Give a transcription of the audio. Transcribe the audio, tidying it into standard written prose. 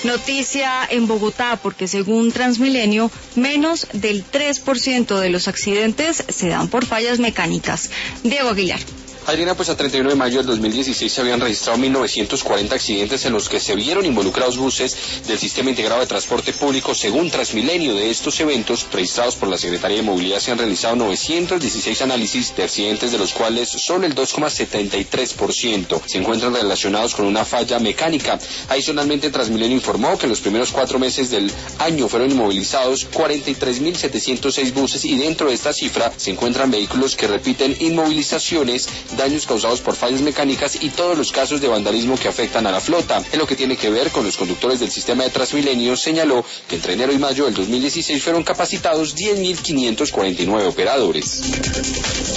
Noticia en Bogotá, porque según Transmilenio, menos del 3% de los accidentes se dan por fallas mecánicas. Diego Aguilar. Adriana, pues a 31 de mayo del 2016 se habían registrado 1.940 accidentes en los que se vieron involucrados buses del Sistema Integrado de Transporte Público. Según Transmilenio, de estos eventos registrados por la Secretaría de Movilidad se han realizado 916 análisis de accidentes, de los cuales solo el 2,73% se encuentran relacionados con una falla mecánica. Adicionalmente, Transmilenio informó que en los primeros 4 meses del año fueron inmovilizados 43.706 buses, y dentro de esta cifra se encuentran vehículos que repiten inmovilizaciones, daños causados por fallas mecánicas y todos los casos de vandalismo que afectan a la flota. En lo que tiene que ver con los conductores del sistema de Transmilenio, señaló que entre enero y mayo del 2016 fueron capacitados 10.549 operadores.